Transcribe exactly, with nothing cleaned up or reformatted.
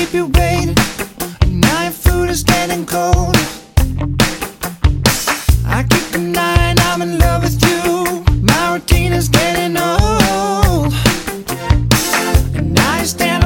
keep you waiting. Now your food is getting cold. I keep denying I'm in love with you. My routine is getting old. And now you stand